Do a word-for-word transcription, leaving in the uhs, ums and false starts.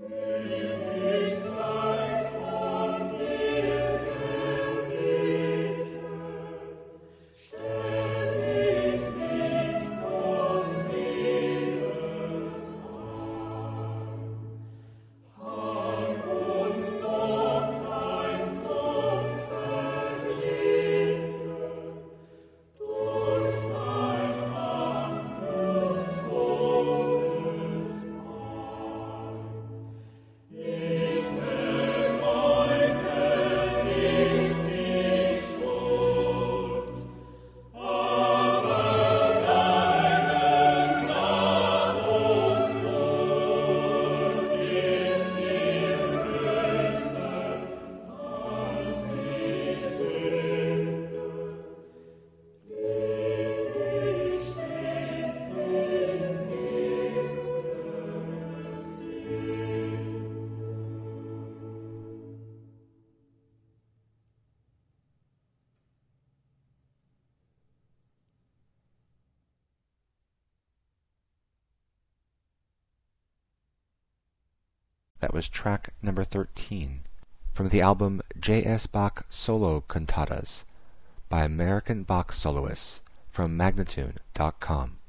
That was track number thirteen from the album J S. Bach Solo Cantatas by American Bach Soloists from Magnatune dot com.